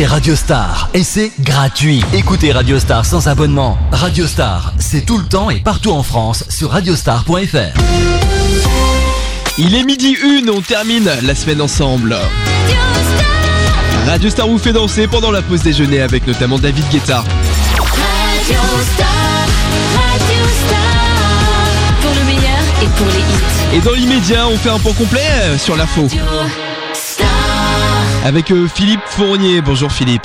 c'est Radio Star et c'est gratuit. Écoutez Radio Star sans abonnement. Radio Star, c'est tout le temps et partout en France sur radiostar.fr. Il est 12h01, on termine la semaine ensemble. Radio Star vous fait danser pendant la pause déjeuner avec notamment David Guetta. Radio Star, pour le meilleur et pour les hits. Et dans l'immédiat, on fait un point complet sur l'info. Avec Philippe Fournier. Bonjour Philippe.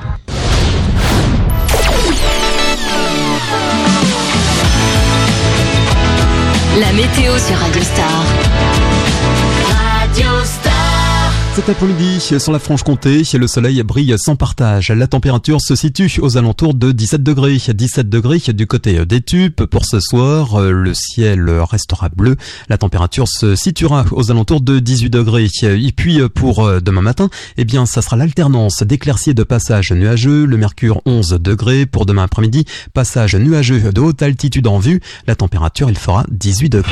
La météo sur Radio Star. Radio Star. Cet après-midi, sur la Franche-Comté, le soleil brille sans partage. La température se situe aux alentours de 17 degrés. 17 degrés du côté des Tupes. Pour ce soir, le ciel restera bleu. La température se situera aux alentours de 18 degrés. Et puis, pour demain matin, eh bien, ça sera l'alternance d'éclaircies et de passages nuageux. Le mercure 11 degrés. Pour demain après-midi, passage nuageux de haute altitude en vue. La température, il fera 18 degrés.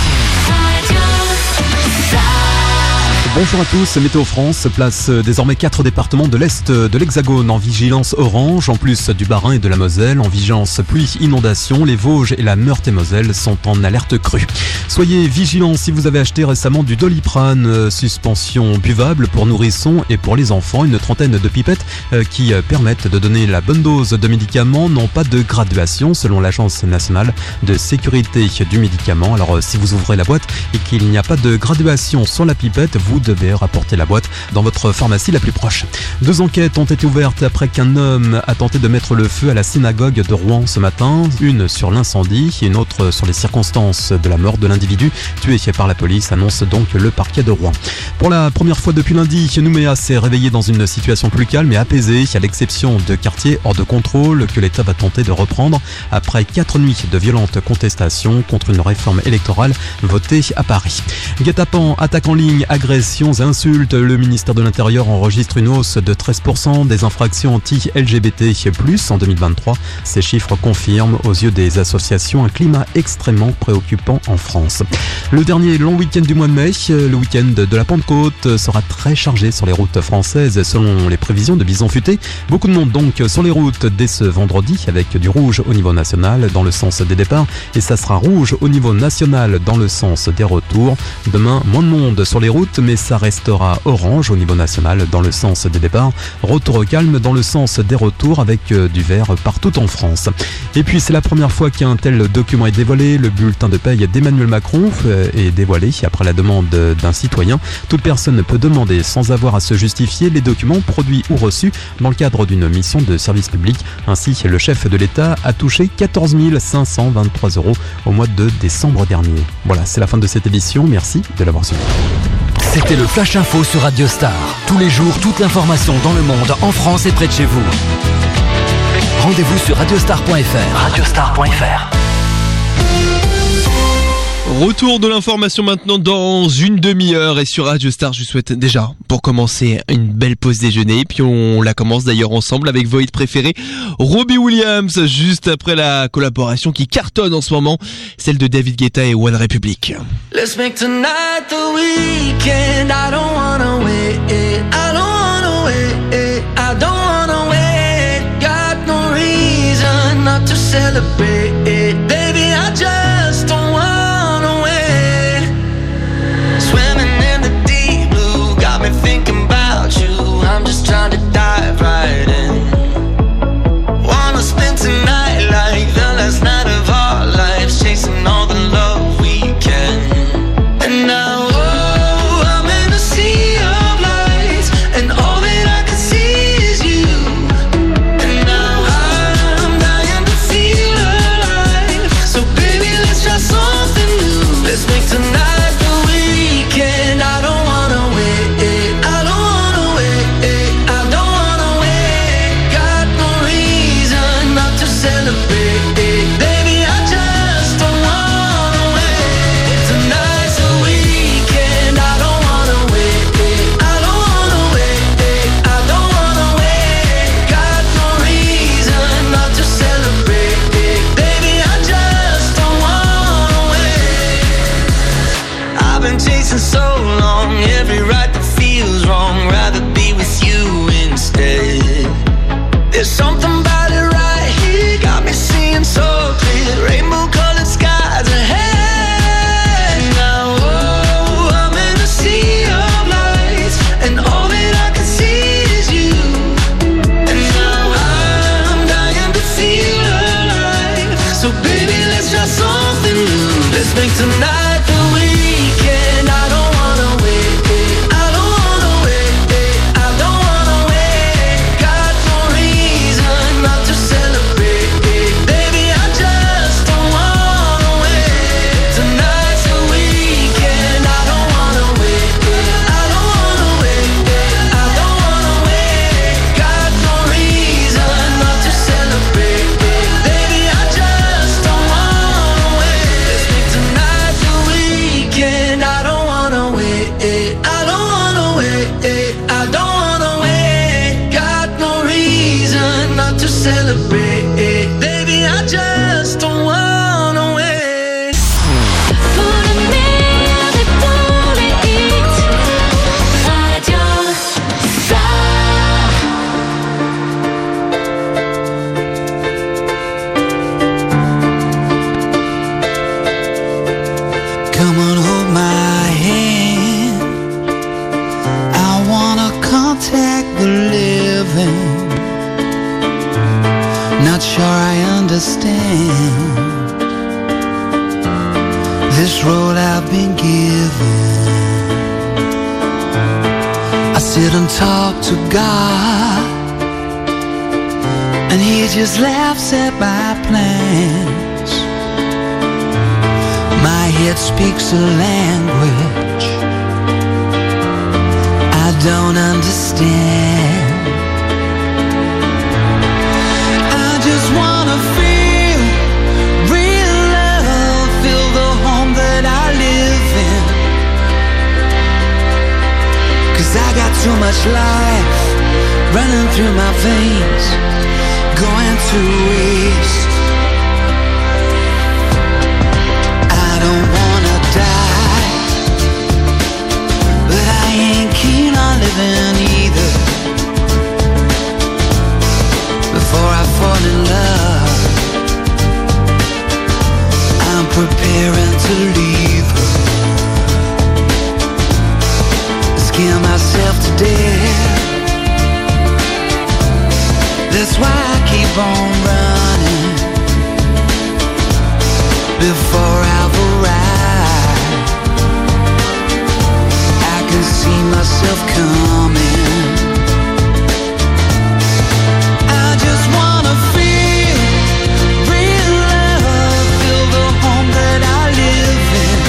Bonjour à tous, Météo France place désormais 4 départements de l'Est de l'Hexagone en vigilance orange, en plus du Bas-Rhin et de la Moselle, en vigilance pluie, inondation. Les Vosges et la Meurthe-et-Moselle sont en alerte crue. Soyez vigilants si vous avez acheté récemment du Doliprane, suspension buvable pour nourrissons et pour les enfants. Une trentaine de pipettes qui permettent de donner la bonne dose de médicaments n'ont pas de graduation selon l'Agence nationale de sécurité du médicament. Alors si vous ouvrez la boîte et qu'il n'y a pas de graduation sur la pipette, vous devez rapporter la boîte dans votre pharmacie la plus proche. 2 enquêtes ont été ouvertes après qu'un homme a tenté de mettre le feu à la synagogue de Rouen ce matin. Une sur l'incendie et une autre sur les circonstances de la mort de l'individu tué par la police, annonce donc le parquet de Rouen. Pour la première fois depuis lundi, Nouméa s'est réveillé dans une situation plus calme et apaisée, à l'exception de quartiers hors de contrôle que l'État va tenter de reprendre après 4 nuits de violentes contestations contre une réforme électorale votée à Paris. Guet-apens, attaque en ligne, agressions et insultes. Le ministère de l'Intérieur enregistre une hausse de 13% des infractions anti-LGBT+ en 2023. Ces chiffres confirment aux yeux des associations un climat extrêmement préoccupant en France. Le dernier long week-end du mois de mai, le week-end de la Pentecôte, sera très chargé sur les routes françaises selon les prévisions de Bison Futé. Beaucoup de monde donc sur les routes dès ce vendredi avec du rouge au niveau national dans le sens des départs et ça sera rouge au niveau national dans le sens des retours. Demain, moins de monde sur les routes mais ça restera orange au niveau national dans le sens des départs. Retour au calme dans le sens des retours avec du vert partout en France. Et puis c'est la première fois qu'un tel document est dévoilé. Le bulletin de paye d'Emmanuel Macron est dévoilé après la demande d'un citoyen. Toute personne peut demander sans avoir à se justifier les documents produits ou reçus dans le cadre d'une mission de service public. Ainsi, le chef de l'État a touché 14 523 € au mois de décembre dernier. Voilà, c'est la fin de cette édition. Merci de l'avoir suivi. C'était le Flash Info sur Radio Star. Tous les jours, toute l'information dans le monde, en France et près de chez vous. Rendez-vous sur radiostar.fr. Radiostar.fr. Retour de l'information maintenant dans une demi-heure et sur Radio Star, je vous souhaite déjà pour commencer une belle pause déjeuner. Puis on la commence d'ailleurs ensemble avec vos hits préférés. Robbie Williams juste après la collaboration qui cartonne en ce moment, celle de David Guetta et One Republic. Let's make tonight the weekend. I don't wanna wait. I don't wanna wait. I don't wanna wait. Got no reason not to celebrate. Baby, I just don't wanna wait. Swimming in the deep blue got me thinking about you. I'm just trying to dive right in. Wanna spend tonight like the last night of our lives, chasing all the love we can. And now, oh, I'm in a sea of lights, and all that I can see is you. And now I'm dying to feel alive. So baby, let's try something new. Let's make tonight the weekend. I don't wanna wait. I don't wanna wait. I don't wanna wait. Got no reason not to celebrate. Baby, I just don't wanna wait. Tonight's the weekend. I don't wanna wait. I don't wanna wait. I don't wanna wait. Got no reason not to celebrate. Baby, I just don't wanna wait. I've been chasing so long, every right that feels wrong. Rather be with you instead. There's something about it right here, got me seeing so clear. Rainbow colored skies ahead. Now, oh, I'm in a sea of lights, and all that I can see is you. And now I'm dying to feel alive. So baby, let's try something new. Let's make tonight the weekend. I don't wanna wait. I don't wanna wait. I don't wanna wait. Got no reason not to celebrate. Baby, I just don't wanna wait. Tonight's the weekend. I don't wanna wait. I don't wanna wait. I don't wanna wait. Got no reason not to celebrate. Baby, I just don't wanna wait. Let's make tonight the weekend. I don't wanna wait. I don't wanna wait. I don't wanna wait. Got no reason not to celebrate. Baby, I just don't wanna wait. Pour le meilleur et pour les hits, Radio Star. Come on, hold my hand. I wanna contact the living. Not sure I understand this road I've been given. I sit and talk to God, and He just laughs at my plans. My head speaks a language I don't understand. I just wanna feel real love, feel the home that I live in. 'Cause I got too much life running through my veins, going to waste. I don't wanna die, but I ain't keen on living either. Before I fall in love, I'm preparing to leave her. Scare myself to death. That's why I keep on running. Before I've arrived, I can see myself coming. I just wanna feel real love, feel the home that I live in.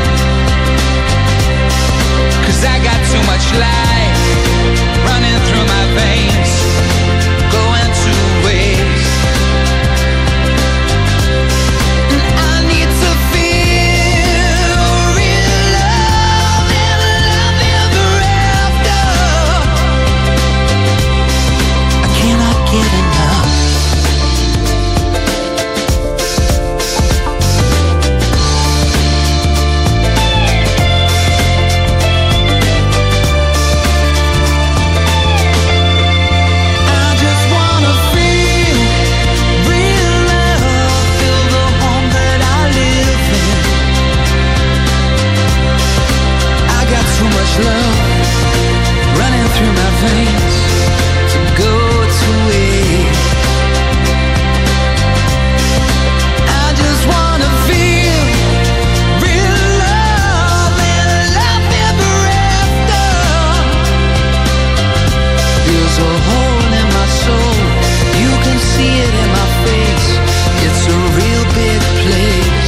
'Cause I got too much life running through my veins, going to waste. And I need to feel real love and love ever after. I cannot get enough. I just wanna feel real love, feel the home that I live in. I got too much love running through my veins to go to waste. I just wanna feel real love and love ever after. There's a hole in my soul, you can see it in my face. It's a real big place.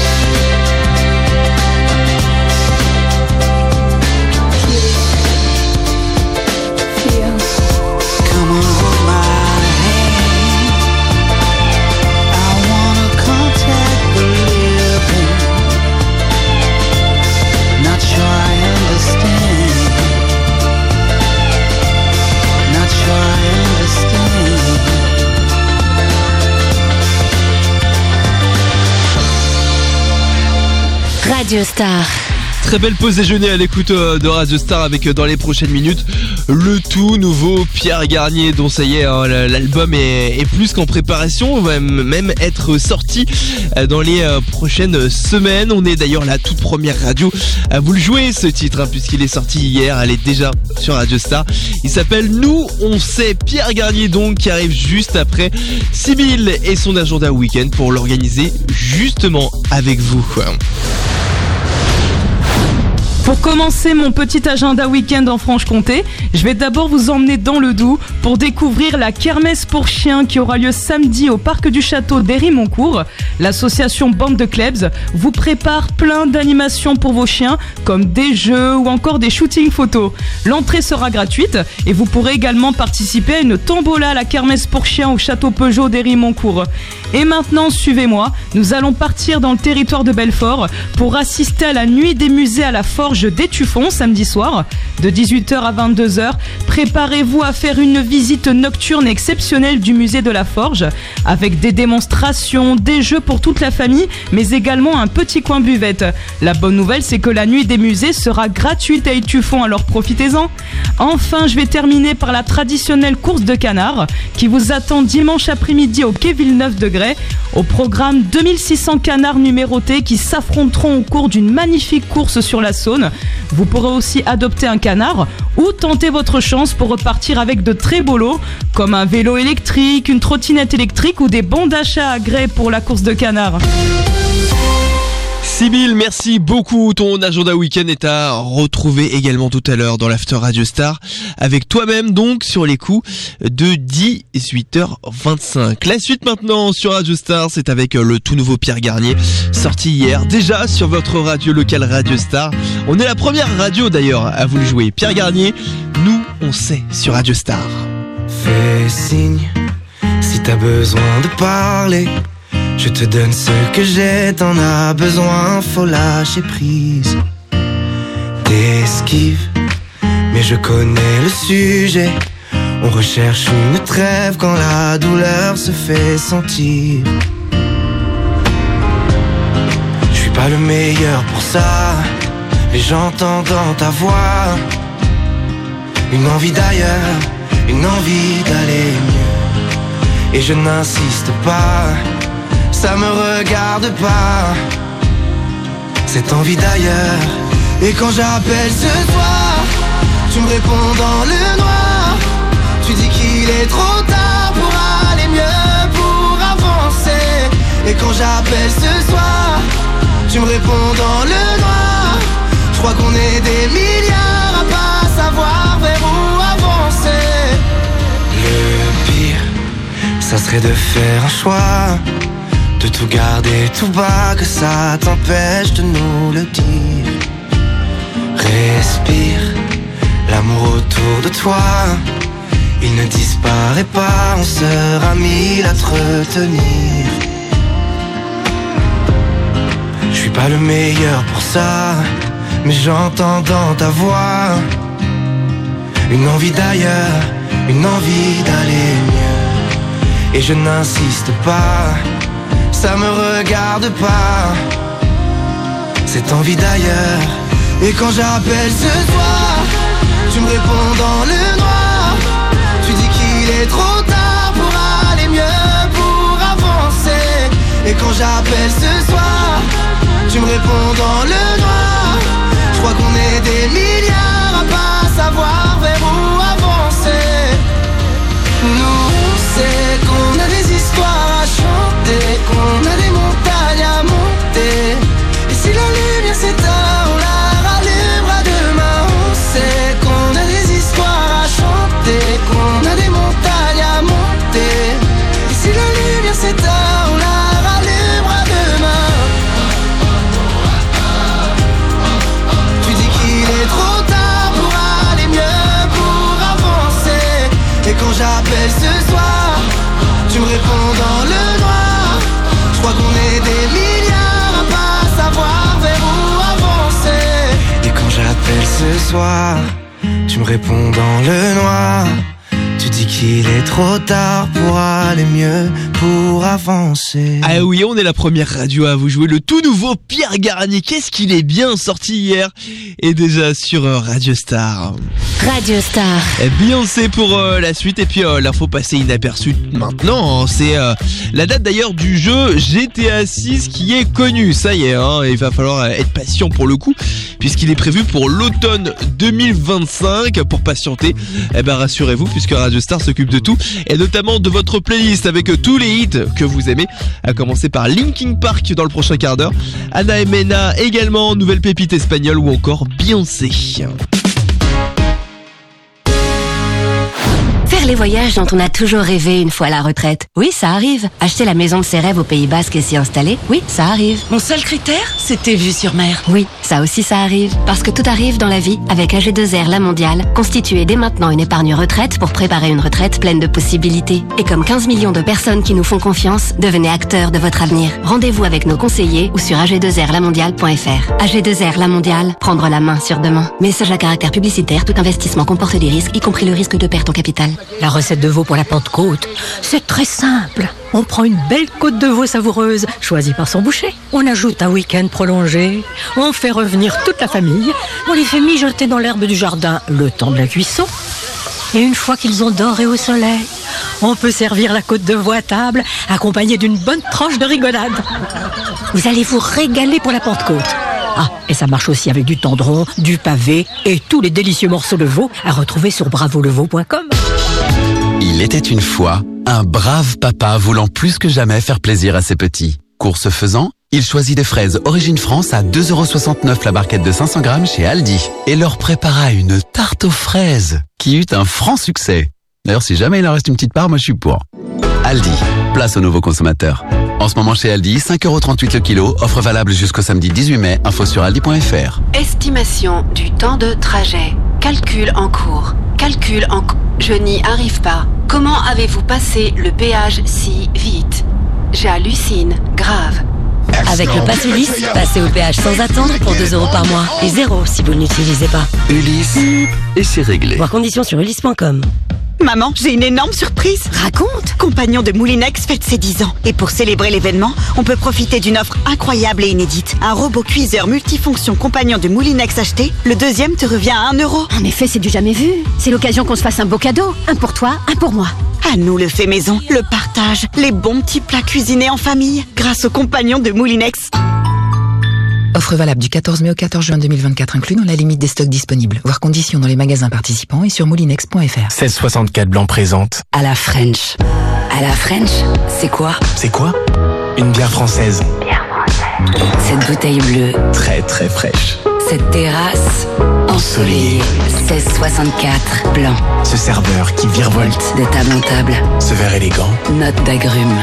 Come on, hold my hand. I wanna contact the living. Not sure I understand. Not sure I understand. Radio Star. Très belle pause déjeuner à l'écoute de Radio Star avec dans les prochaines minutes le tout nouveau Pierre Garnier, dont ça y est, l'album est plus qu'en préparation, va même être sorti dans les prochaines semaines. On est d'ailleurs la toute première radio à vous le jouer, ce titre, puisqu'il est sorti hier. Elle est déjà sur Radio Star. Il s'appelle Nous on sait. Pierre Garnier donc, qui arrive juste après Sibylle et son agenda week-end pour l'organiser justement avec vous. Pour commencer mon petit agenda week-end en Franche-Comté, je vais d'abord vous emmener dans le Doubs pour découvrir la kermesse pour chiens qui aura lieu samedi au parc du château d'Héry-Moncourt. L'association Bande de Klebs vous prépare plein d'animations pour vos chiens, comme des jeux ou encore des shootings photos. L'entrée sera gratuite et vous pourrez également participer à une tombola à la kermesse pour chiens au château Peugeot d'Héry-Moncourt. Et maintenant, suivez-moi, nous allons partir dans le territoire de Belfort pour assister à la nuit des musées à la Forge d'Étueffont samedi soir de 18h à 22h. Préparez-vous à faire une visite nocturne exceptionnelle du musée de la Forge avec des démonstrations, des jeux pour toute la famille, mais également un petit coin buvette. La bonne nouvelle, c'est que la nuit des musées sera gratuite à Étueffont, alors profitez-en. Enfin, je vais terminer par la traditionnelle course de canards qui vous attend dimanche après-midi au quai Villeneuve-de-Grès. Au programme, 2600 canards numérotés qui s'affronteront au cours d'une magnifique course sur la Saône. Vous pourrez aussi adopter un canard ou tenter votre chance pour repartir avec de très beaux lots comme un vélo électrique, une trottinette électrique ou des bons d'achat à gré pour la course de canard. Sibylle, merci beaucoup. Ton agenda week-end est à retrouver également tout à l'heure dans l'After Radio Star avec toi-même donc sur les coups de 18h25. La suite maintenant sur Radio Star, c'est avec le tout nouveau Pierre Garnier, sorti hier déjà sur votre radio locale Radio Star. On est la première radio d'ailleurs à vous le jouer. Pierre Garnier, Nous on sait sur Radio Star. Fais signe si t'as besoin de parler. Je te donne ce que j'ai, t'en as besoin, faut lâcher prise. T'esquives, mais je connais le sujet. On recherche une trêve quand la douleur se fait sentir. Je suis pas le meilleur pour ça, mais j'entends dans ta voix une envie d'ailleurs, une envie d'aller mieux. Et je n'insiste pas, ça me regarde pas, cette envie d'ailleurs. Et quand j'appelle ce soir, tu me réponds dans le noir. Tu dis qu'il est trop tard pour aller mieux, pour avancer. Et quand j'appelle ce soir, tu me réponds dans le noir. Je crois qu'on est des milliards à pas savoir vers où avancer. Le pire, ça serait de faire un choix, de tout garder tout bas, que ça t'empêche de nous le dire. Respire, l'amour autour de toi, il ne disparaît pas, on sera mille à te retenir. Je suis pas le meilleur pour ça, mais j'entends dans ta voix une envie d'ailleurs, une envie d'aller mieux. Et je n'insiste pas, ça me regarde pas, cette envie d'ailleurs. Et quand j'appelle ce soir, tu me réponds dans le noir. Tu dis qu'il est trop tard pour aller mieux, pour avancer. Et quand j'appelle ce soir, tu me réponds dans le noir. Je crois qu'on est des milliards à pas savoir vers où avancer. Nous on sait qu'on a des histoires à chanter, qu'on a des montagnes à monter. Et si la lumière s'éteint, on la rallumera demain. On sait qu'on a des histoires à chanter, qu'on a des montagnes à monter. Et si la lumière s'éteint, on la rallumera demain. Tu dis qu'il est trop tard pour aller mieux, pour avancer. Et quand j'appelle ce soir, tu me réponds dans le noir. Je crois qu'on est des milliards à pas savoir vers où avancer. Et quand j'appelle ce soir, tu me réponds dans le noir. Tu dis qu'il est trop tard pour aller mieux, pour avancer. Ah oui, on est la première radio à vous jouer le tout nouveau Pierre Garnier. Qu'est-ce qu'il est bien sorti hier et déjà sur Radio Star. Radio Star. Beyoncé pour la suite et puis l'info passée inaperçue maintenant, c'est la date d'ailleurs du jeu GTA 6 qui est connue. Ça y est, il va falloir être patient pour le coup puisqu'il est prévu pour l'automne 2025. Pour patienter, rassurez-vous puisque Radio Star s'occupe de tout et notamment de votre playlist avec tous les hits que vous aimez, à commencer par Linkin Park dans le prochain quart d'heure, Anna et Mena également, nouvelle pépite espagnole ou encore Beyoncé. Faire les voyages dont on a toujours rêvé une fois à la retraite. Oui, ça arrive. Acheter la maison de ses rêves au Pays Basque et s'y installer. Oui, ça arrive. Mon seul critère, c'était vue sur mer. Oui, ça aussi ça arrive. Parce que tout arrive dans la vie avec AG2R La Mondiale. Constituez dès maintenant une épargne retraite pour préparer une retraite pleine de possibilités. Et comme 15 millions de personnes qui nous font confiance, devenez acteurs de votre avenir. Rendez-vous avec nos conseillers ou sur ag2rlamondiale.fr. AG2R La Mondiale, prendre la main sur demain. Message à caractère publicitaire, tout investissement comporte des risques, y compris le risque de perte en capital. La recette de veau pour la Pentecôte, c'est très simple. On prend une belle côte de veau savoureuse, choisie par son boucher. On ajoute un week-end prolongé. On fait revenir toute la famille. On les fait mijoter dans l'herbe du jardin le temps de la cuisson. Et une fois qu'ils ont doré au soleil, on peut servir la côte de veau à table, accompagnée d'une bonne tranche de rigolade. Vous allez vous régaler pour la Pentecôte. Ah, et ça marche aussi avec du tendron, du pavé et tous les délicieux morceaux de veau à retrouver sur bravoleveau.com. Il était une fois un brave papa voulant plus que jamais faire plaisir à ses petits. Course faisant, il choisit des fraises Origine France à 2,69€ la barquette de 500 grammes chez Aldi et leur prépara une tarte aux fraises qui eut un franc succès. D'ailleurs, si jamais il en reste une petite part, moi je suis pour. Aldi, place aux nouveaux consommateurs. En ce moment chez Aldi, 5,38€ le kilo, offre valable jusqu'au samedi 18 mai, info sur aldi.fr. Estimation du temps de trajet. Calcul en cours. Je n'y arrive pas. Comment avez-vous passé le péage si vite? J'hallucine, grave. Avec le Pass Ulysse, passez au péage sans attendre pour 2€ par mois. Et 0 si vous ne l'utilisez pas. Ulysse, et c'est réglé. Voir conditions sur ulysse.com. Maman, j'ai une énorme surprise. Raconte. Compagnon de Moulinex fête ses 10 ans. Et pour célébrer l'événement, on peut profiter d'une offre incroyable et inédite. Un robot cuiseur multifonction Compagnon de Moulinex acheté, le deuxième te revient à 1€. En effet, c'est du jamais vu. C'est l'occasion qu'on se fasse un beau cadeau. Un pour toi, un pour moi. À nous le fait maison, le partage, les bons petits plats cuisinés en famille, grâce au Compagnon de Moulinex. Offre valable du 14 mai au 14 juin 2024 inclus dans la limite des stocks disponibles. Voir conditions dans les magasins participants et sur moulinex.fr. 1664 Blanc présente À la French. À la French, c'est quoi? C'est quoi? Une bière française. Cette bouteille bleue. Très très fraîche. Cette terrasse ensoleillée. 1664 Blanc. Ce serveur qui virevolte De table en table. ce verre élégant. Note d'agrumes.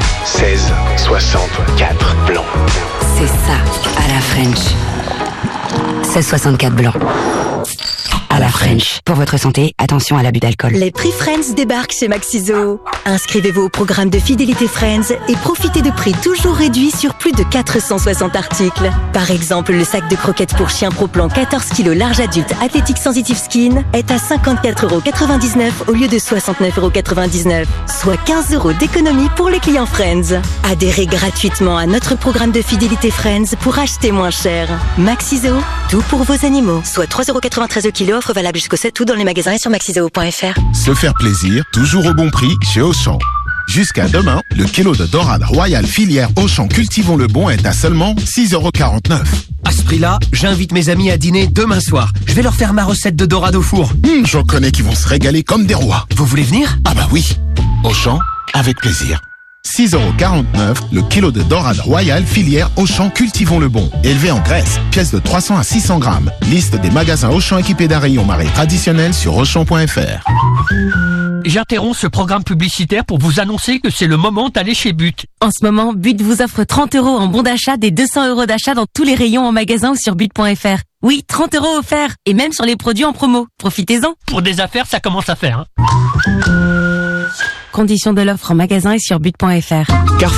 1664 Blanc. C'est ça, à la French. 1664 Blanc. À la French. Pour votre santé, attention à l'abus d'alcool. Les prix Friends débarquent chez Maxiso. Inscrivez-vous au programme de fidélité Friends et profitez de prix toujours réduits sur plus de 460 articles. Par exemple, le sac de croquettes pour chien Pro Plan 14 kg large adulte Athletic Sensitive Skin est à 54,99€ au lieu de 69,99€, soit 15€ d'économie pour les clients Friends. Adhérez gratuitement à notre programme de fidélité Friends pour acheter moins cher. Maxiso, tout pour vos animaux. Soit 3,93€ le kilo, offre valable jusqu'au 7 août dans les magasins et sur maxiseo.fr. Se faire plaisir, toujours au bon prix chez Auchan. Jusqu'à demain, le kilo de dorade royale filière Auchan Cultivons le Bon est à seulement 6,49€. À ce prix-là, j'invite mes amis à dîner demain soir. Je vais leur faire ma recette de dorade au four. J'en connais qui vont se régaler comme des rois. Vous voulez venir? Ah bah oui. Auchan, avec plaisir. 6,49€ le kilo de dorade royale filière Auchan Cultivons le Bon. Élevé en Grèce, pièce de 300 à 600 grammes. Liste des magasins Auchan équipés d'un rayon marée traditionnel sur Auchan.fr. J'interromps ce programme publicitaire pour vous annoncer que c'est le moment d'aller chez But. En ce moment, But vous offre 30€ en bon d'achat des 200€ d'achat dans tous les rayons en magasin ou sur but.fr. Oui, 30€ offerts et même sur les produits en promo. Profitez-en. Pour des affaires, ça commence à faire. Conditions de l'offre en magasin et sur but.fr. Carrefour,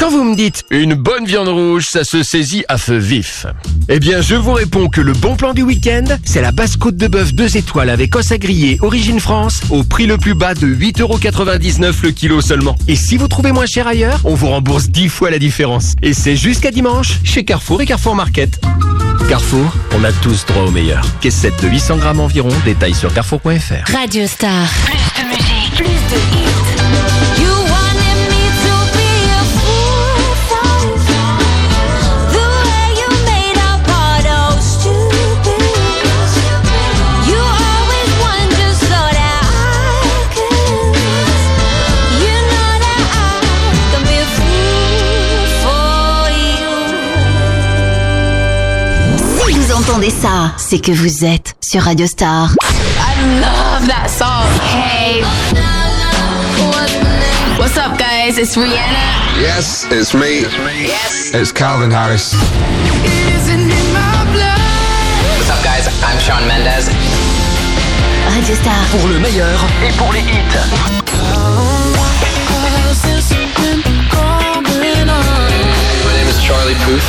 Quand vous me dites une bonne viande rouge, ça se saisit à feu vif. Eh bien, je vous réponds que le bon plan du week-end, c'est la basse côte de bœuf 2 étoiles avec os à griller Origine France au prix le plus bas de 8,99€ le kilo seulement. Et si vous trouvez moins cher ailleurs, on vous rembourse 10 fois la différence. Et c'est jusqu'à dimanche chez Carrefour et Carrefour Market. Carrefour, on a tous droit au meilleur. Caissette de 800 grammes environ, détails sur carrefour.fr. Radio Star. Plus de musique, plus de hits. You wanted me to be a fool for you. The way you made our part all stupid. You always wondered so that I could. You know that I can be a fool for you. Si vous entendez ça, c'est que vous êtes sur Radio Star. I love that song. Hey. What's up, guys? It's Rihanna. Yes, it's me. Yes. It's Calvin Harris. What's up, guys? I'm Shawn Mendes. Radio Star. Pour le meilleur et pour les hits. My name is Charlie Puth.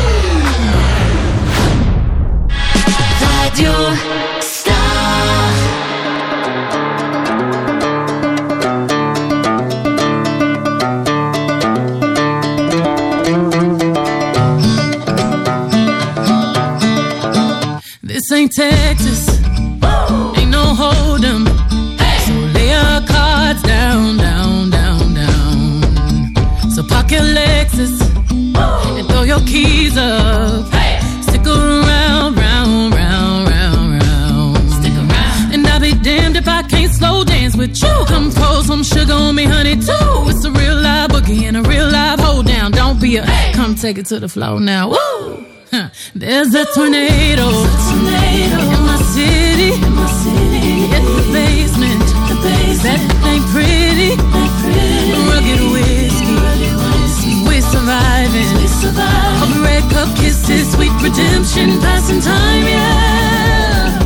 Radio Star. This ain't Texas, ain't no hold'em. So lay your cards down, down, down, down. So park your Lexus and throw your keys up. Stick around, round, round, round, round. Stick around. And I'll be damned if I can't slow dance with you. Come pour some sugar on me, honey, too. It's a real live boogie and a real live hold down. Don't be a come take it to the floor now. Woo! There's a tornado in my city. Get the basement. That ain't pretty. Rugged whiskey. We're surviving. Of red cup kisses, sweet redemption, passing time, yeah.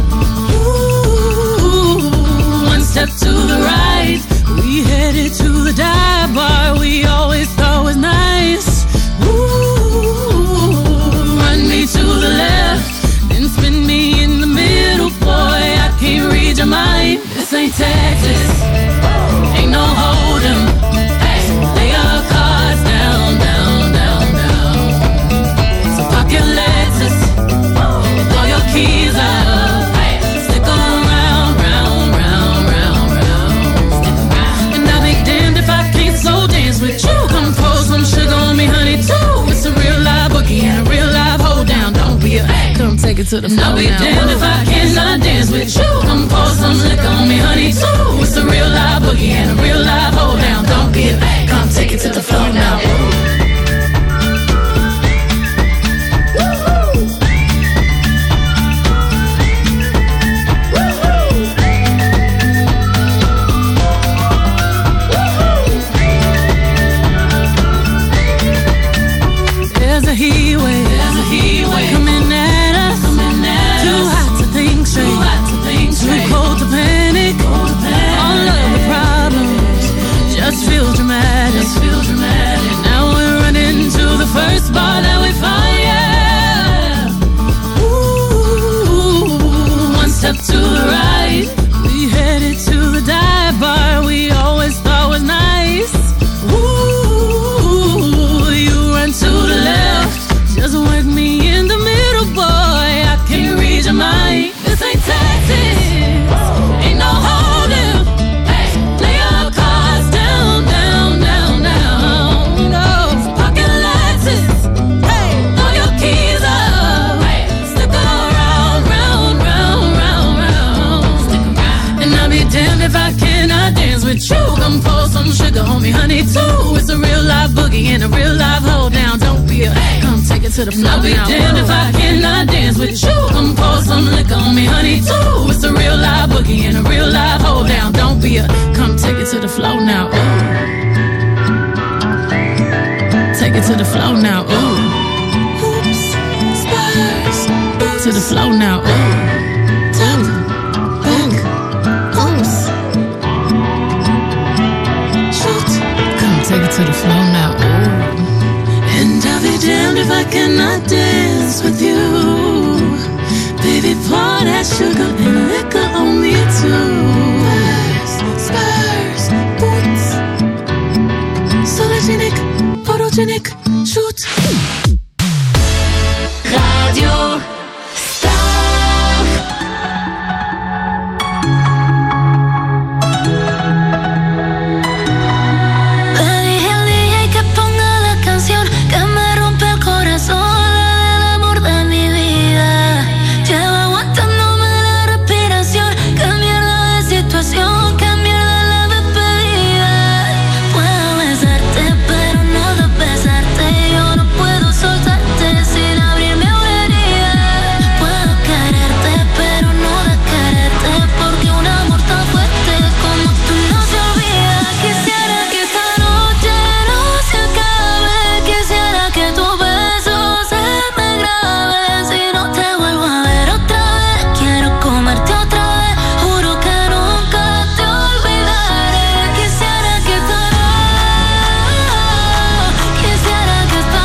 Ooh, one step to the right. We headed to the dive bar we always thought was nice. To the left, then spin me in the middle, boy, I can't read your mind. This ain't Texas, ain't no hold'em. Lay your cards down, down, down, down. So park your Lexus and throw your keys up. Stick around, round, round, round, round. And I'll be damned if I can't slow dance with you. Come pour some sugar on me, honey, too. It's a real live boogie and a real live hold down. Don't be a come take it to the floor. I'll be damned if I cannot dance with you. Come pour some liquor on me, honey, too. It's a real live boogie and a real live hold down. Don't be a come take it to the floor now. There's a heat wave coming at us. Too hot to think straight, too cold to panic. All of the problems just feel dramatic. Now we're running to the first bar that we find. Yeah. Ooh, one step to the right. We headed to the dive bar we always thought was nice. Ooh, you run to the left. Just work me in the middle, boy. I can't read your mind. This ain't Texas, ain't no hold'em. Lay your cards down, down, down, down. No, so park your Lexus, throw your keys up. Stick around, round, round, round, round. And I'll be damned if I cannot dance with you. Come pour some sugar on me, honey, too. It's a real live boogie and a real live hold down. Don't be a come take it to the floor. I'll be damned if I cannot dance with you. Come pour some liquor on me, honey, too. It's a real live boogie and a real live hold down. Don't be a come take it to the floor now. Ooh. Take it to the floor now. Ooh. Oops, spurs. To the floor now. Ooh. Tap, back, oops. Shoot. Come take it to the floor now. Ooh. Photogenic, shoot. Radio Le dije al DJ que ponga la canción que me rompe el corazón, la del amor de mi vida. Llevo aguantándome la respiración. Qué mierda de situación, qué mierda la despedida. Puedo besarte, pero no de besarte. Yo no puedo soltarte sin abrirme una herida. Puedo quererte, pero no de quererte, porque un amor tan fuerte como tú no se olvida. Quisiera que esta noche no se acabe. Quisiera que tu beso se me grabe. Si no te vuelvo a ver otra vez, quiero comerte otra vez. Juro que nunca te olvidaré. Quisiera que esta noche, quisiera que esta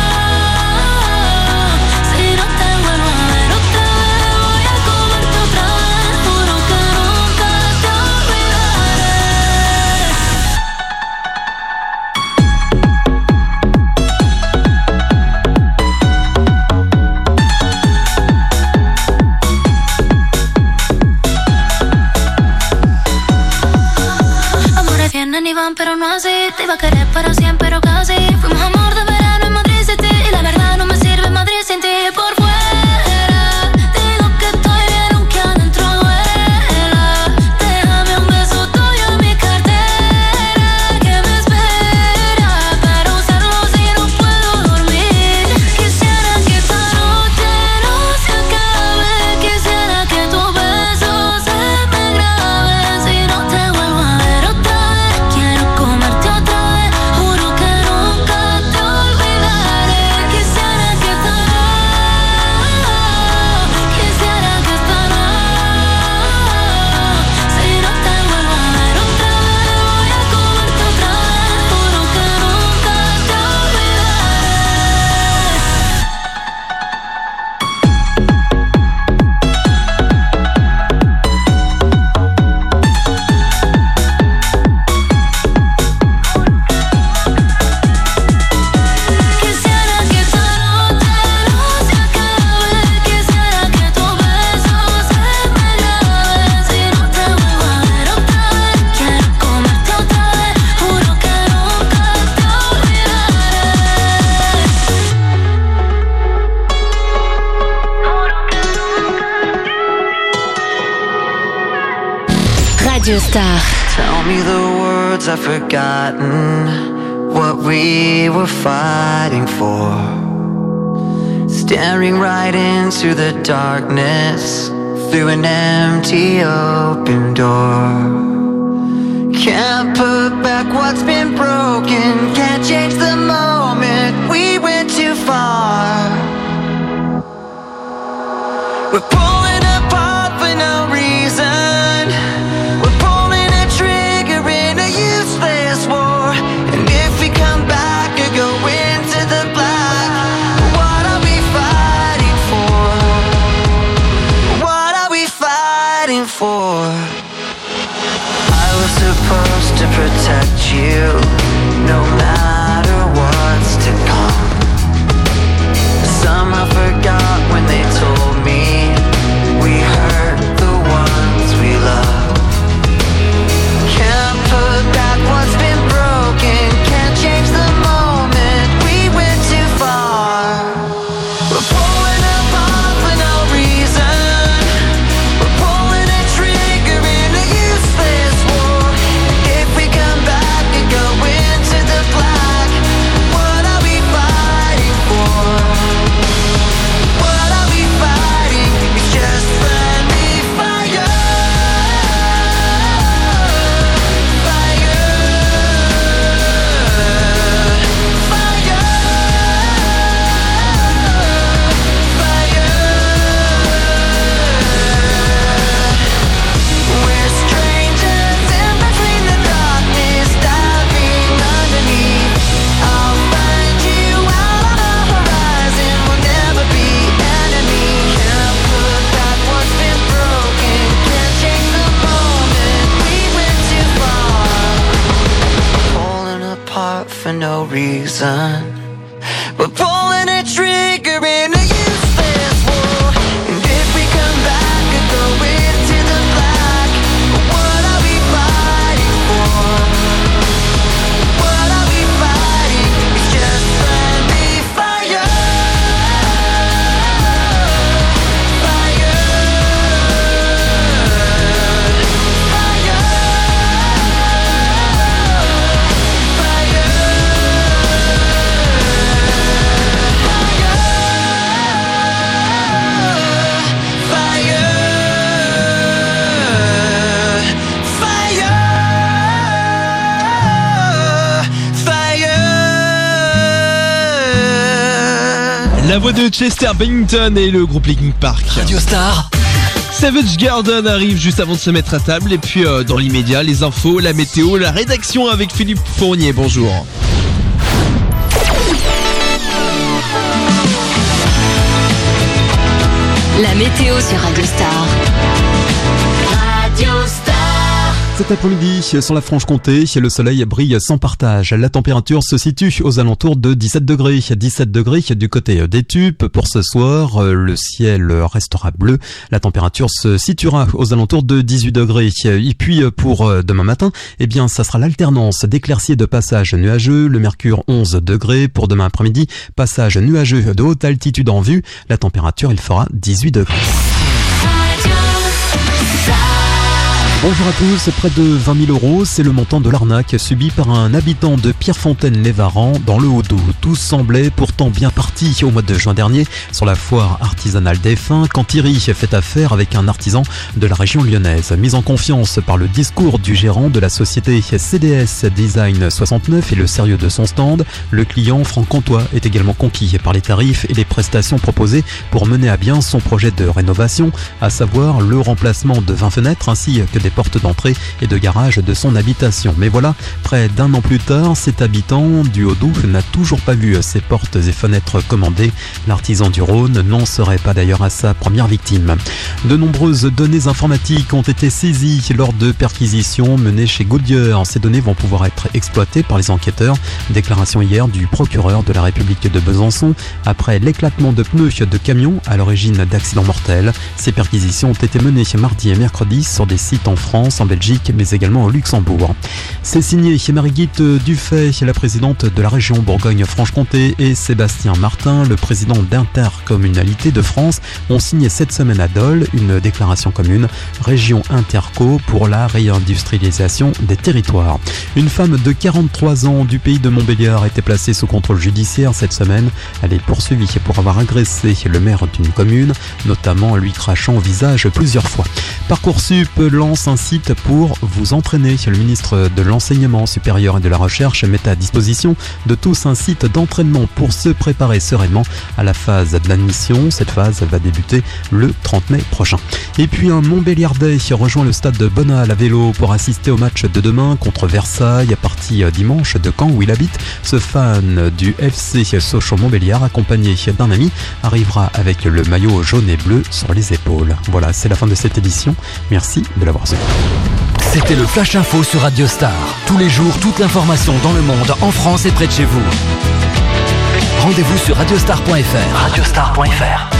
noche, si no te vuelvo a ver otra vez, voy a comerte otra vez. Juro que nunca te olvidaré. Amores vienen y van, pero no así. Te iba a querer para siempre, pero casi. Fuimos amor de verano en Madrid City, y la verdad no me sirve Madrid sin ti. Por fuera digo que estoy bien, aunque adentro duela. Déjame un beso tuyo en mi cartera, que me espera para usarlo si no puedo dormir. Quisiera que esta noche no se acabe. Quisiera que tu beso se me grabe. Si no te vuelvo a ver otra vez, quiero comerte otra vez. Juro que nunca te olvidaré. Quisiera que esta noche, quisiera que esta noche, si no te vuelvo a ver otra vez, voy a comerte otra vez. Juro que nunca te Quisiera que esta noche no se acabe. Quisiera que tu beso se me grabe. Si no te vuelvo a ver otra vez, quiero comerte otra vez. Juro que nunca te olvidaré. Radio Star. Tell me the words I've forgotten, what we were fighting for. Staring right into the darkness through an empty open door. Can't put back what's been broken, can't change the moment we went too far. We're pulling apart for no reason. We're pulling a trigger in a useless war. And if we come back or go into the black, what are we fighting for? What are we fighting for? I was supposed to protect you, no matter what's to come. Somehow forgot when they told me we hurt the ones we love. Can't put back what's been broken, can't change the moment we went too far. We're pulling apart for no reason. We're pulling a trigger in a useless war. If we come back and go in no reason. We're pulling a trigger in a useless war. And if we come back and go into the black, what are we fighting for? What are we fighting? It's just friendly fire. La voix de Chester Bennington et le groupe Linkin Park. Radio Star. Savage Garden arrive juste avant de se mettre à table. Et puis dans l'immédiat, les infos, la météo, la rédaction avec Philippe Fournier. Bonjour. La météo sur Radio Star. Radio Star. Cet après-midi, sur la Franche-Comté, le soleil brille sans partage. La température se situe aux alentours de 17 degrés. 17 degrés du côté des Tupes. Pour ce soir, le ciel restera bleu. La température se situera aux alentours de 18 degrés. Et puis, pour demain matin, eh bien, ça sera l'alternance d'éclaircies et de passages nuageux. Le mercure 11 degrés. Pour demain après-midi, passage nuageux de haute altitude en vue. La température, il fera 18 degrés. Bonjour à tous, près de 20 000 €, c'est le montant de l'arnaque subi par un habitant de Pierrefontaine-les-Varans dans le Haut-Doubs. Tout semblait pourtant bien parti au mois de juin dernier sur la foire artisanale des Fins quand Thierry fait affaire avec un artisan de la région lyonnaise. Mis en confiance par le discours du gérant de la société CDS Design 69 et le sérieux de son stand, le client Franck Comtois est également conquis par les tarifs et les prestations proposées pour mener à bien son projet de rénovation, à savoir le remplacement de 20 fenêtres ainsi que des portes d'entrée et de garage de son habitation. Mais voilà, près d'un an plus tard, cet habitant du Haut-Doubs n'a toujours pas vu ses portes et fenêtres commandées. L'artisan du Rhône n'en serait pas d'ailleurs à sa première victime. De nombreuses données informatiques ont été saisies lors de perquisitions menées chez Goodyear. Ces données vont pouvoir être exploitées par les enquêteurs. Déclaration hier du procureur de la République de Besançon après l'éclatement de pneus de camions à l'origine d'accidents mortels. Ces perquisitions ont été menées mardi et mercredi sur des sites en France, en Belgique, mais également au Luxembourg. C'est signé chez Marie-Guite Dufay, la présidente de la région Bourgogne-Franche-Comté, et Sébastien Martin, le président d'Intercommunalité de France, ont signé cette semaine à Dole une déclaration commune région interco pour la réindustrialisation des territoires. Une femme de 43 ans du pays de Montbéliard a été placée sous contrôle judiciaire cette semaine. Elle est poursuivie pour avoir agressé le maire d'une commune, notamment lui crachant au visage plusieurs fois. Parcoursup lance un site pour vous entraîner. Le ministre de l'Enseignement supérieur et de la Recherche met à disposition de tous un site d'entraînement pour se préparer sereinement à la phase de l'admission. Cette phase va débuter le 30 mai prochain. Et puis un Montbéliardais rejoint le stade de Bonal à vélo pour assister au match de demain contre Versailles, parti dimanche de Caen où il habite. Ce fan du FC Sochaux-Montbéliard, accompagné d'un ami, arrivera avec le maillot jaune et bleu sur les épaules. Voilà, c'est la fin de cette édition. Merci de l'avoir suivi. C'était le Flash Info sur Radio Star. Tous les jours, toute l'information dans le monde, en France et près de chez vous. Rendez-vous sur radiostar.fr. Radiostar.fr.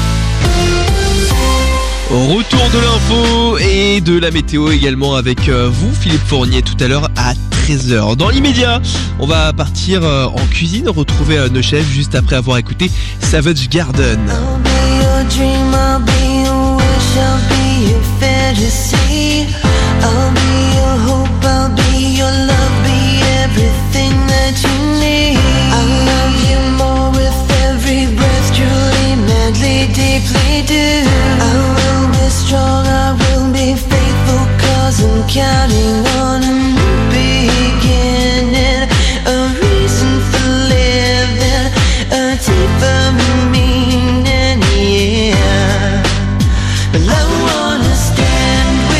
Retour de l'info et de la météo également avec vous, Philippe Fournier, tout à l'heure à 13h. Dans l'immédiat, on va partir en cuisine, retrouver nos chefs juste après avoir écouté Savage Garden. I'll be your dream, I'll be your wish, I'll be your fantasy. I'll be your hope, I'll be your love, be everything that you need. I love you more with every breath, truly, madly, deeply do. I will be strong, I will be faithful, 'cause I'm counting on a new beginning, a reason for living, a deeper meaning, yeah. But I wanna stand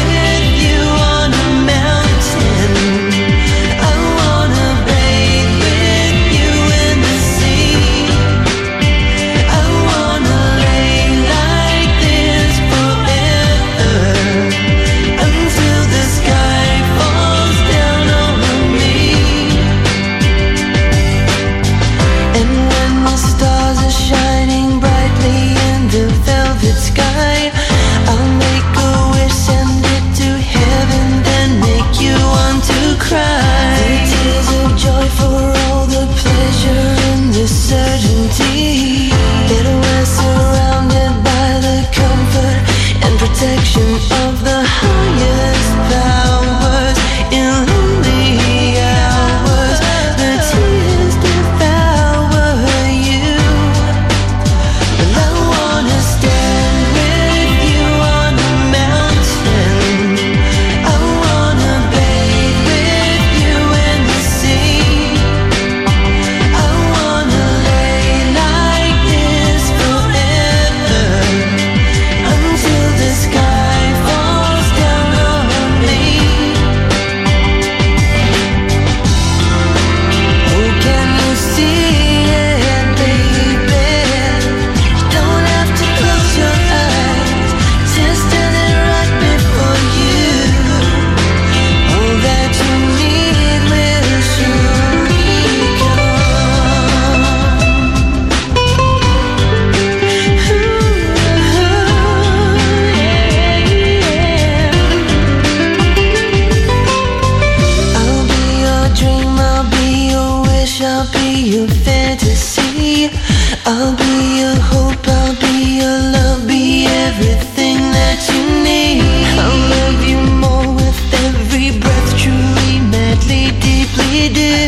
reflection of the highest powers in lonely hours. The tears devour you, but I wanna stand with you on the mountain. I wanna bathe with you in the sea. I wanna lay like this forever, until the sky falls down on me. Oh, can you see it, baby? You don't have to close your eyes, just standing right before you. All that you need will surely come. I'll be your dream, I'll be your wish, I'll be your fantasy. I'll be your hope, I'll be your love, be everything that you need. I'll love you more with every breath, truly, madly, deeply do.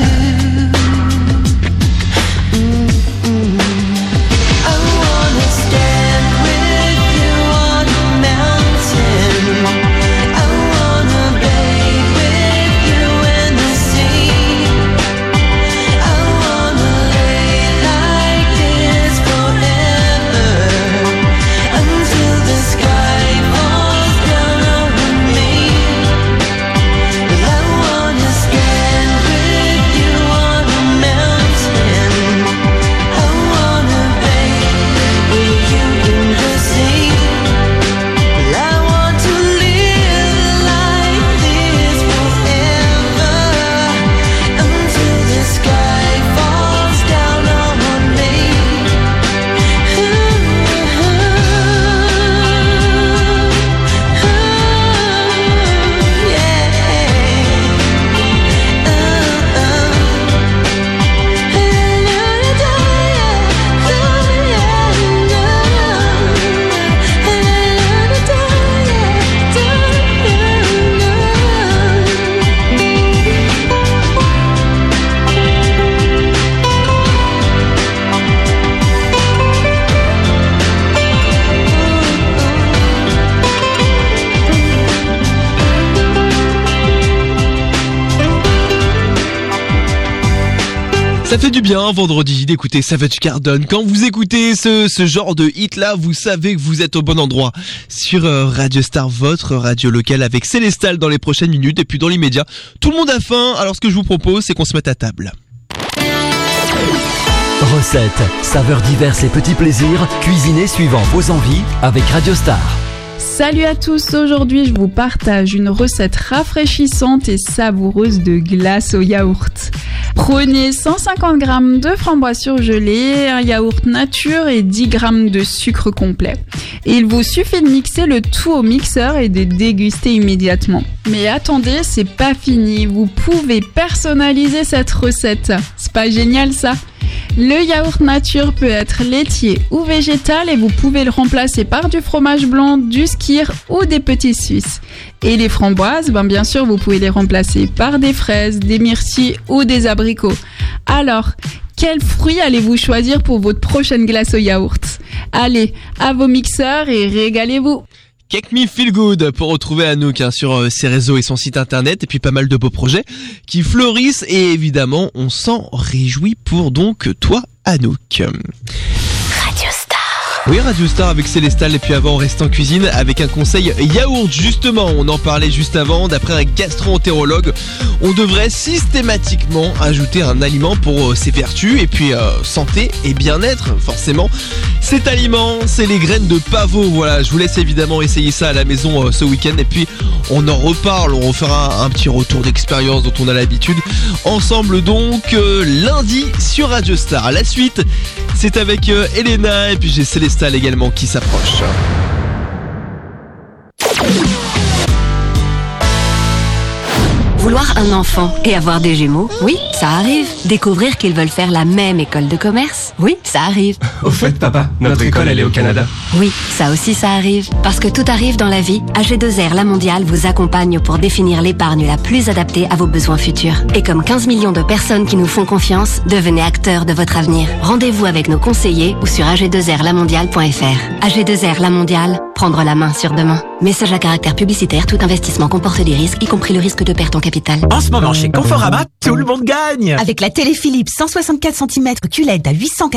I wanna stand with you on the mountain. I wanna bathe with you in the sea. I wanna lay like this forever, until the sky falls down on me. But I wanna stand with you on the mountain. I wanna bathe with you in the sea. But I want to live like this forever, until the sky falls down on me. Ça fait du bien vendredi d'écouter Savage Garden. Quand vous écoutez ce genre de hit là, vous savez que vous êtes au bon endroit sur Radio Star, votre radio locale, avec Célestal dans les prochaines minutes. Et puis dans l'immédiat, tout le monde a faim. Alors ce que je vous propose, c'est qu'on se mette à table. Recettes, saveurs diverses et petits plaisirs, cuisinés suivant vos envies avec Radio Star. Salut à tous, aujourd'hui je vous partage une recette rafraîchissante et savoureuse de glace au yaourt. Prenez 150 g de framboises surgelées, un yaourt nature et 10 g de sucre complet. Il vous suffit de mixer le tout au mixeur et de déguster immédiatement. Mais attendez, c'est pas fini, vous pouvez personnaliser cette recette. C'est pas génial ça ? Le yaourt nature peut être laitier ou végétal et vous pouvez le remplacer par du fromage blanc, du skyr ou des petits suisses. Et les framboises, bien sûr, vous pouvez les remplacer par des fraises, des myrtilles ou des abricots. Alors, quels fruits allez-vous choisir pour votre prochaine glace au yaourt ? Allez, à vos mixeurs et régalez-vous. Cake Me Feel Good pour retrouver Anouk sur ses réseaux et son site internet, et puis pas mal de beaux projets qui fleurissent, et évidemment on s'en réjouit pour donc toi Anouk. Radio Star. Oui, Radio Star avec Célestal, et puis avant on reste en cuisine avec un conseil yaourt. Justement, on en parlait juste avant, d'après un gastro-entérologue, on devrait systématiquement ajouter un aliment pour ses vertus et puis santé et bien-être. Forcément, cet aliment, c'est les graines de pavot. Voilà, je vous laisse évidemment essayer ça à la maison ce week-end, et puis on en reparle, on refera un petit retour d'expérience dont on a l'habitude ensemble donc lundi sur Radio Star. La suite, c'est avec Elena, et puis j'ai Célestal également qui s'approche. Vous Vouloir un enfant et avoir des jumeaux, oui, ça arrive. Découvrir qu'ils veulent faire la même école de commerce, oui, ça arrive. Au fait, papa, notre école, elle est au Canada. Oui, ça aussi ça arrive. Parce que tout arrive dans la vie, AG2R La Mondiale vous accompagne pour définir l'épargne la plus adaptée à vos besoins futurs. Et comme 15 millions de personnes qui nous font confiance, devenez acteurs de votre avenir. Rendez-vous avec nos conseillers ou sur ag2rlamondiale.fr. AG2R La Mondiale, prendre la main sur demain. Message à caractère publicitaire, tout investissement comporte des risques, y compris le risque de perte en capital. En ce moment, chez Conforama, tout le monde gagne. Avec la télé Philips 164 cm QLED à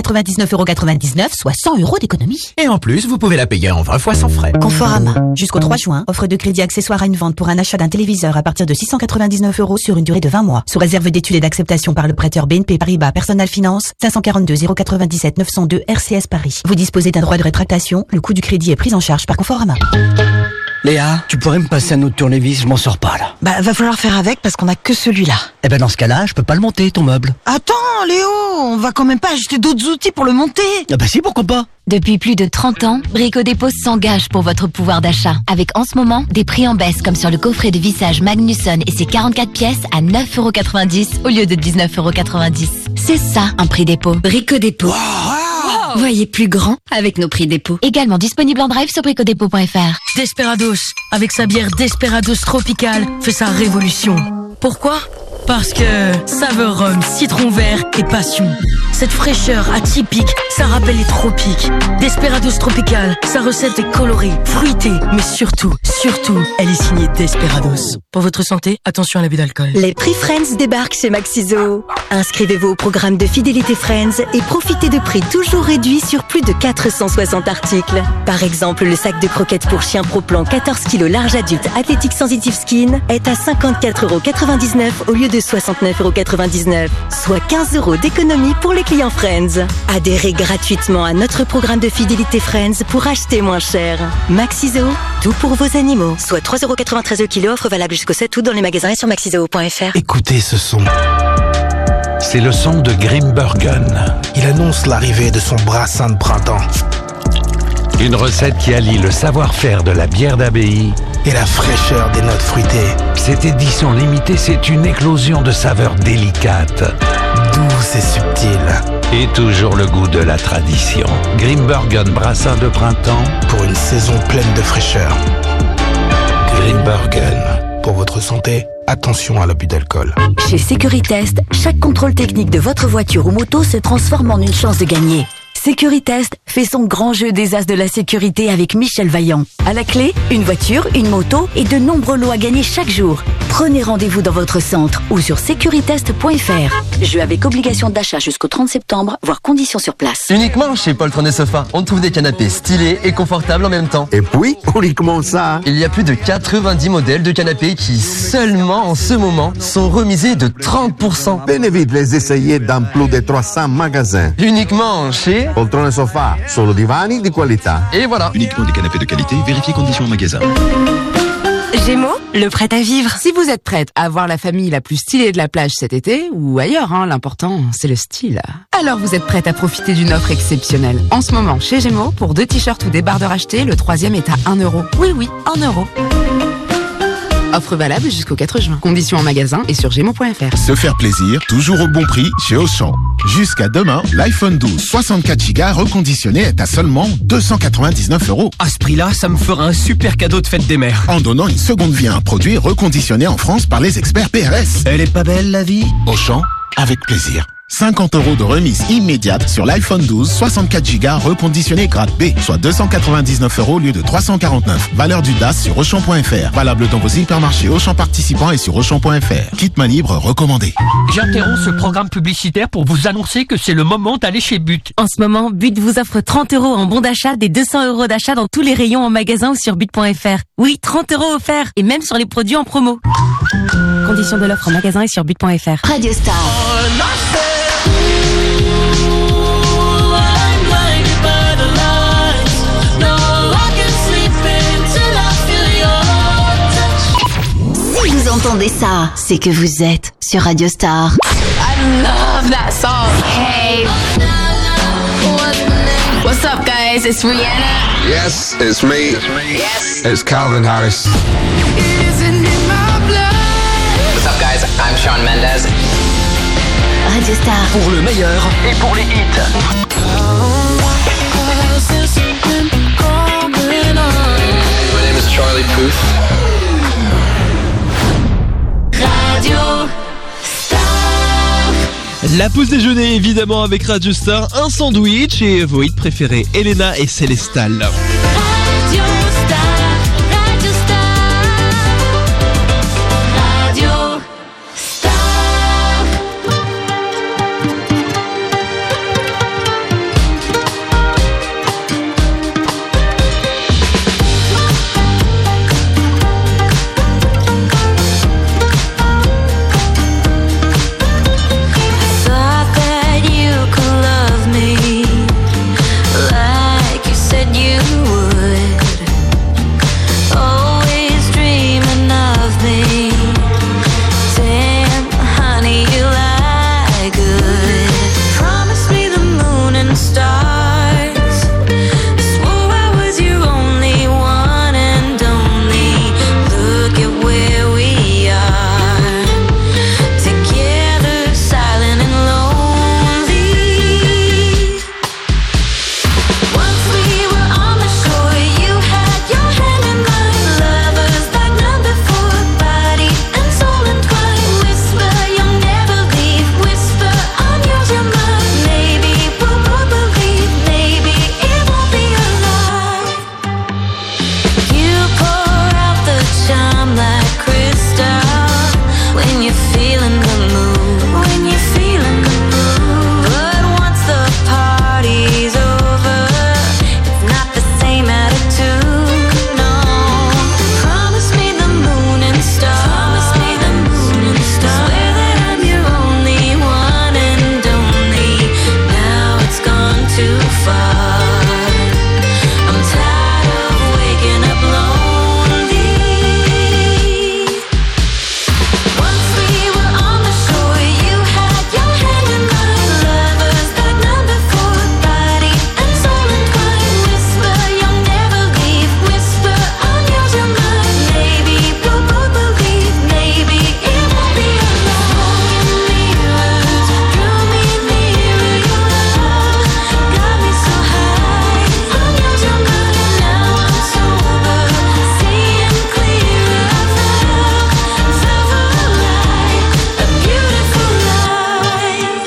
899,99€, soit 100 € d'économie. Et en plus, vous pouvez la payer en 20 fois sans frais. Conforama. Jusqu'au 3 juin, offre de crédit accessoire à une vente pour un achat d'un téléviseur à partir de 699€ sur une durée de 20 mois. Sous réserve d'études et d'acceptation par le prêteur BNP Paribas Personal Finance, 542 097 902 RCS Paris. Vous disposez d'un droit de rétractation. Le coût du crédit est pris en charge par Conforama. Léa, tu pourrais me passer un autre tournevis, je m'en sors pas là. Bah, va falloir faire avec parce qu'on a que celui-là. Eh ben dans ce cas-là, je peux pas le monter, ton meuble. Attends, Léo, on va quand même pas acheter d'autres outils pour le monter. Ah bah si, pourquoi pas. Depuis plus de 30 ans, Brico Dépôt s'engage pour votre pouvoir d'achat. Avec en ce moment, des prix en baisse comme sur le coffret de vissage Magnusson et ses 44 pièces à 9,90€ au lieu de 19,90€. C'est ça, un prix dépôt. Brico Dépôt. Voyez plus grand avec nos prix dépôt. Également disponible en drive sur bricodépôt.fr. Desperados, avec sa bière Desperados Tropical, fait sa révolution. Pourquoi ? Parce que saveur rhum, citron vert et passion. Cette fraîcheur atypique, ça rappelle les tropiques. Desperados Tropical, sa recette est colorée, fruitée, mais surtout, elle est signée Desperados. Pour votre santé, attention à l'abus d'alcool. Les prix Friends débarquent chez Maxiso. Inscrivez-vous au programme de fidélité Friends et profitez de prix toujours réduits sur plus de 460 articles. Par exemple, le sac de croquettes pour chien Pro Plan 14 kg large adulte Athletic Sensitive Skin est à 54,99€ au lieu de 69,99€, soit 15€ d'économie pour les clients Friends. Adhérez gratuitement à notre programme de fidélité Friends pour acheter moins cher. Maxiso, tout pour vos animaux. Soit 3,93€ le kilo, offre valable jusqu'au 7 août dans les magasins et sur maxiso.fr. Écoutez ce son. C'est le son de Grimbergen. Il annonce l'arrivée de son brassin de printemps. Une recette qui allie le savoir-faire de la bière d'abbaye et la fraîcheur des notes fruitées. Cette édition limitée, c'est une éclosion de saveurs délicates, douces et subtiles. Et toujours le goût de la tradition. Grimbergen brassin de printemps pour une saison pleine de fraîcheur. Grimbergen. Pour votre santé, attention à l'abus d'alcool. Chez Sécuritest, chaque contrôle technique de votre voiture ou moto se transforme en une chance de gagner. Sécuritest fait son grand jeu des as de la sécurité avec Michel Vaillant. À la clé, une voiture, une moto et de nombreux lots à gagner chaque jour. Prenez rendez-vous dans votre centre ou sur securitest.fr. Jeu avec obligation d'achat jusqu'au 30 septembre, voire conditions sur place. Uniquement chez Poltron et Sofa, on trouve des canapés stylés et confortables en même temps. Et puis, uniquement ça. Il y a plus de 90 modèles de canapés qui, seulement en ce moment, sont remisés de 30%. Venez vite les essayer dans plus de 300 magasins. Uniquement chez Poltron e Sofa, solo divani di qualità. Et voilà. Uniquement des canapés de qualité, vérifiez conditions en magasin. Gémeaux, le prêt à vivre. Si vous êtes prête à voir la famille la plus stylée de la plage cet été, ou ailleurs, l'important c'est le style, alors vous êtes prête à profiter d'une offre exceptionnelle. En ce moment, chez Gémeaux, pour 2 t-shirts ou des barres de racheter, le 3e est à 1€. Oui, 1€. Offre valable jusqu'au 4 juin. Conditions en magasin et sur gémeaux.fr. Se faire plaisir, toujours au bon prix chez Auchan. Jusqu'à demain, l'iPhone 12 64 Go reconditionné est à seulement 299€. À ce prix-là, ça me fera un super cadeau de fête des mères. En donnant une seconde vie à un produit reconditionné en France par les experts PRS. Elle est pas belle la vie ? Auchan, avec plaisir. 50€ de remise immédiate sur l'iPhone 12 64 Go reconditionné grade B, soit 299€ au lieu de 349. Valeur du DAS sur Auchan.fr. Valable dans vos hypermarchés Auchan participants et sur Auchan.fr. Kit main libre recommandé. J'interromps ce programme publicitaire pour vous annoncer que c'est le moment d'aller chez But. En ce moment, But vous offre 30€ en bon d'achat, des 200€ d'achat dans tous les rayons en magasin ou sur but.fr. Oui, 30€ offerts et même sur les produits en promo. Conditions de l'offre en magasin et sur but.fr. Radio Star. Si vous entendez ça, c'est que vous êtes sur Radio Star. I love that song. Hey. What's up, guys? It's Rihanna. Yes, it's me. Yes. It's Calvin Harris. What's up, guys? I'm Shawn Mendes. Radio Star. Pour le meilleur et pour les hits. My name is Charlie Puth. Radio Star. La pause déjeuner évidemment avec Radio Star, un sandwich et vos hits préférés, Elena et Célestal. Radio Star. Radio Star. Radio Star. Thought that you could love me like you said you would. Always dreaming of me. Damn, honey, you lie good. Promise me the moon and stars. Swore I was your only one and only. Look at where we are. Together, silent and lonely. Once we were on the shore, you had your hand in mine. Lovers like none before, body and soul entwined. Whisper, you'll never leave. Whisper, I'll use your mind. Maybe we'll both believe. Maybe it won't be a lie. You pour out the charm like crystal when you're feeling the mood. When you're feeling the mood. But once the party's over, it's not the same attitude. No. Promise me the moon and stars. Promise me the moon and stars. Swear that I'm your only one and only. Now it's gone too far. I'm tired of waking up lonely. Once we were on the shore, you had your hand in mine. Lovers like none before, body and soul entwined. Whisper, you'll never leave. Whisper, I'll use your mind. Maybe we'll both believe. Maybe it won't be a lie. Mirrors drew me nearer. Your love got me so high. I'll use your mind. Now I'm sober, seeing clearer. I felt alive, a beautiful life.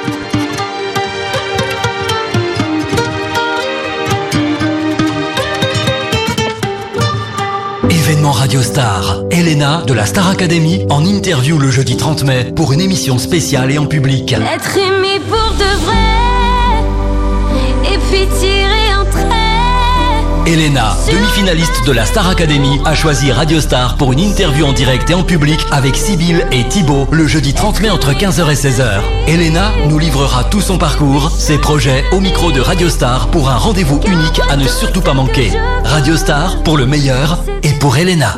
Événement Radio Star. Elena de la Star Academy en interview le jeudi 30 mai pour une émission spéciale et en public. Être aimé pour de vrai, et puis tirer un trait. Elena, demi-finaliste de la Star Academy, a choisi Radio Star pour une interview en direct et en public avec Sybille et Thibaut le jeudi 30 mai entre 15h et 16h. Elena nous livrera tout son parcours, ses projets au micro de Radio Star pour un rendez-vous unique à ne surtout pas manquer. Radio Star pour le meilleur et pour Elena.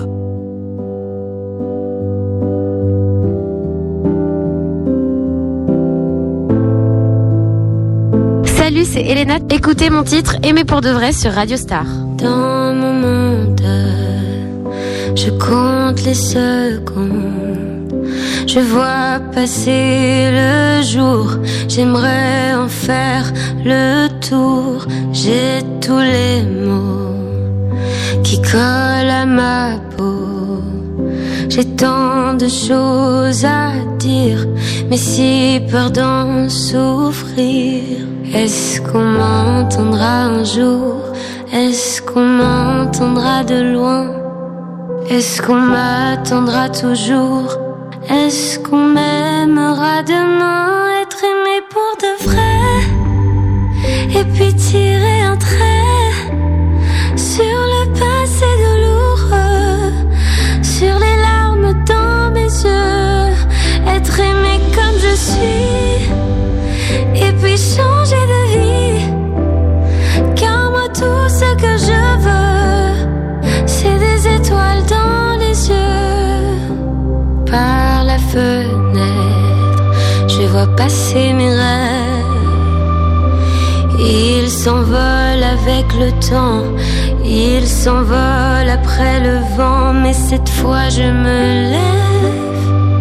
Salut, c'est Elena. Écoutez mon titre Aimé pour de vrai sur Radio Star. Dans mon monde, je compte les secondes. Je vois passer le jour. J'aimerais en faire le tour. J'ai tous les mots qui collent à ma peau. J'ai tant de choses à dire, mais si peur d'en souffrir. Est-ce qu'on m'entendra un jour? Est-ce qu'on m'entendra de loin? Est-ce qu'on m'attendra toujours? Est-ce qu'on m'aimera demain? Être aimé pour de vrai, et puis tirer un trait sur le passé douloureux, sur les larmes dans mes yeux. Être aimé comme je suis, et puis changer de vie. Car moi tout ce que je veux, c'est des étoiles dans les yeux. Par la fenêtre, je vois passer mes rêves. Ils s'envolent avec le temps, ils s'envolent après le vent. Mais cette fois je me lève pour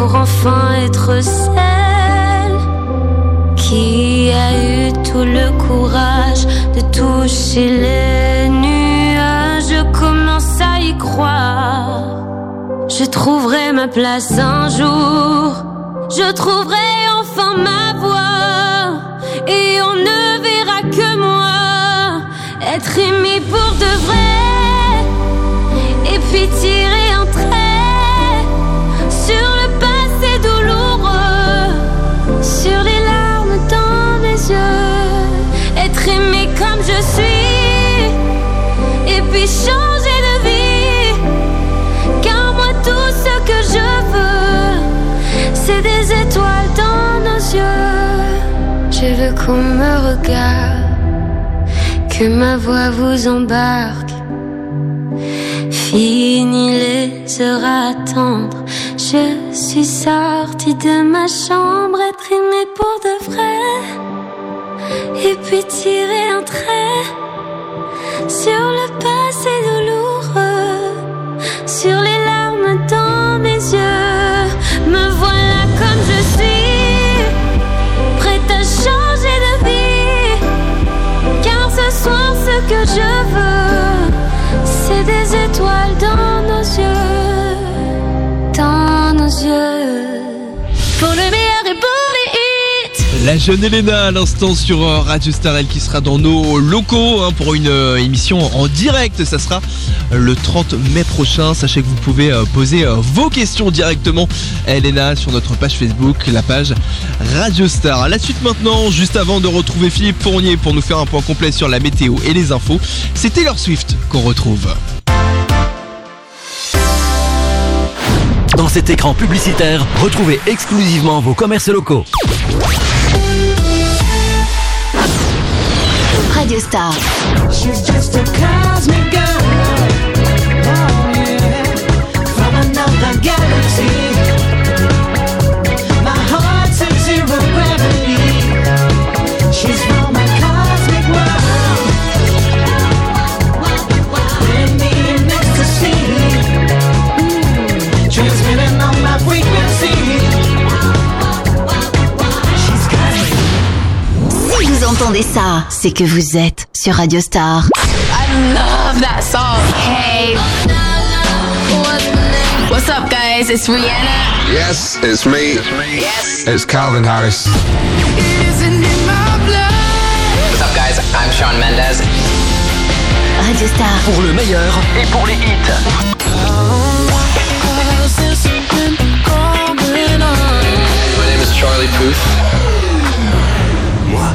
pour enfin être celle qui a eu tout le courage de toucher les nuages. Je commence à y croire. Je trouverai ma place un jour. Je trouverai enfin ma voie. Et on ne verra que moi être aimé pour de vrai. Et puis tirer un trait sur le passé douloureux, sur les larmes dans mes yeux. Être aimé comme je suis, et puis changer de vie. Car moi tout ce que je veux, c'est des étoiles dans nos yeux. Je veux qu'on me regarde, que ma voix vous embarque. Fini les heures à attendre, je suis sortie de ma chambre. Être aimée pour de vrai, et puis tirer un trait sur le passé douloureux, sur les larmes dans mes yeux. Me voilà comme je suis, prête à changer de vie. Car ce soir ce que je veux, c'est des étoiles dans nos yeux, dans nos yeux. Pour le meilleur et pour les hits. La jeune Elena à l'instant sur Radio Star, elle qui sera dans nos locaux pour une émission en direct. Ça sera le 30 mai prochain. Sachez que vous pouvez poser vos questions directement à Elena sur notre page Facebook, la page Radio Star. La suite maintenant, juste avant de retrouver Philippe Fournier pour nous faire un point complet sur la météo et les infos, c'est Taylor Swift qu'on retrouve. Dans cet écran publicitaire, retrouvez exclusivement vos commerces locaux. Radio Star. She's just a cosmic girl, oh yeah, from another galaxy. My heart's at zero gravity. She's from a cosmic world, in me in ecstasy, transmitting on my frequency. She's cosmic. Si vous entendez ça, c'est que vous êtes sur Radio Star. I love that song. Hey. What's up, guys? It's Rihanna. Yes, it's me. Yes. It's Calvin Harris. What's up, guys? I'm Shawn Mendes. Radio Star. Pour le meilleur et pour les hits. My name is Charlie Puth. Moi,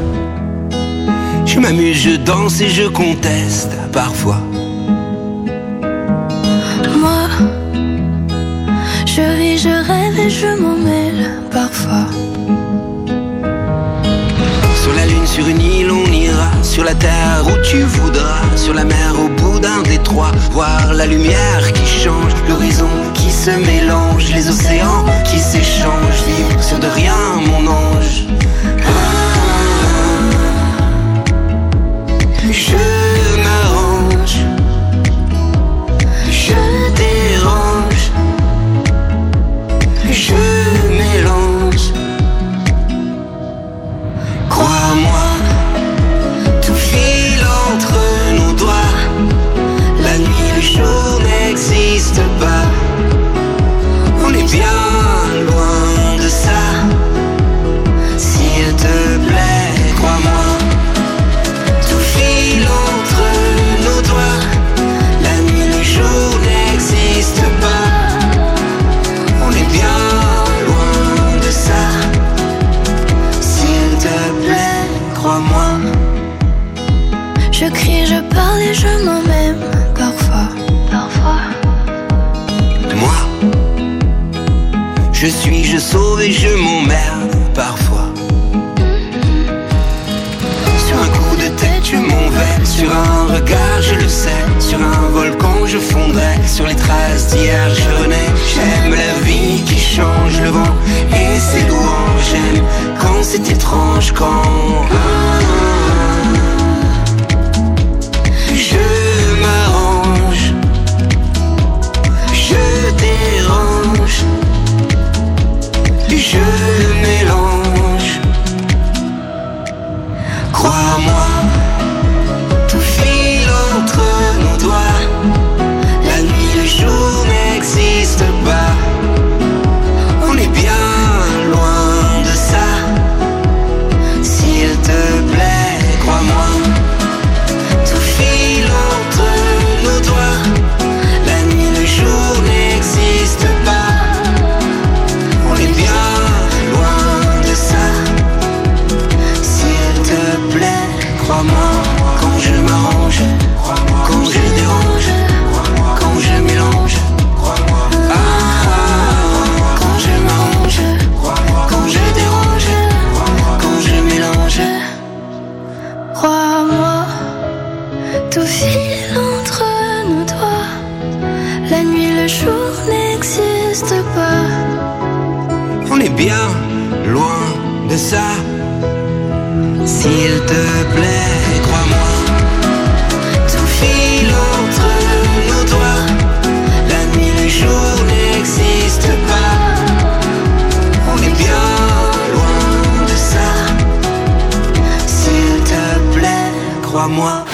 je m'amuse, je danse et je conteste parfois. Moi, je vis, je rêve et je m'en mêle parfois. Sur la lune, sur une île, on ira. Sur la terre où tu voudras. Sur la mer au bout d'un détroit. Voir la lumière qui change, l'horizon qui se mélange, les océans qui s'échangent. Vivre sur de rien, mon ange. Je m'arrange, je dérange, je mélange. Crois-moi, tout file entre nos doigts. La nuit, le jour n'existe pas. On est bien loin de ça. S'il te plaît, crois-moi. Tout file entre nos doigts. La nuit, le jour n'existe pas. On est bien loin de ça. S'il te plaît, crois-moi. Je crie, je parle et je m'en même parfois. Parfois. Moi, je suis, je sauve et je m'emmerde parfois. Sur un coup de tête, je m'en vais. Sur un regard, je le sais. Sur un volcan, je fondrai. Sur les traces d'hier, je renais. J'aime la vie qui change le vent et ses louanges. J'aime quand c'est étrange, quand je m'arrange, je dérange, bien loin de ça. S'il te plaît, crois-moi, tout file entre nos doigts. La nuit, le jour n'existe pas. On est bien loin de ça. S'il te plaît, crois-moi.